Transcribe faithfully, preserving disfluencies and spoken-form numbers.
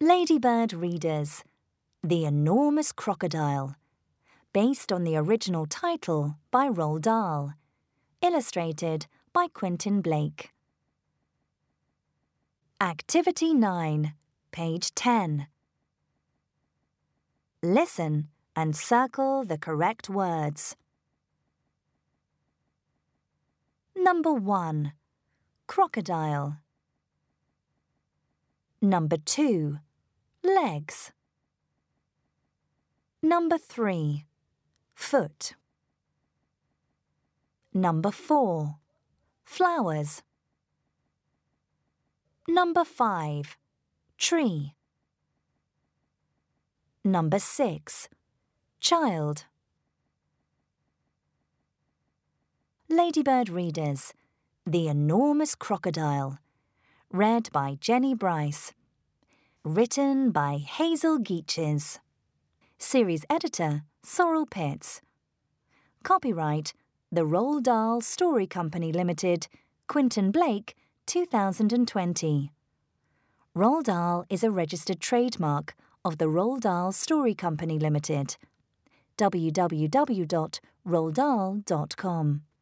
Ladybird readers, The Enormous Crocodile, based on the original title by Roald Dahl, illustrated by Quentin Blake. Activity nine, page ten. Listen and circle the correct words. Number one, crocodile. Number two, legs. Number three, foot. Number four, flowers. Number five, tree. Number six, child. Ladybird readers, The Enormous Crocodile, read by Jenny Bryce. Written by Hazel Geaches. Series editor, Sorrel Pitts. Copyright, The Roald Dahl Story Company Limited, Quentin Blake, two thousand twenty. Roald Dahl is a registered trademark of the Roald Dahl Story Company Limited. w w w dot roald dahl dot com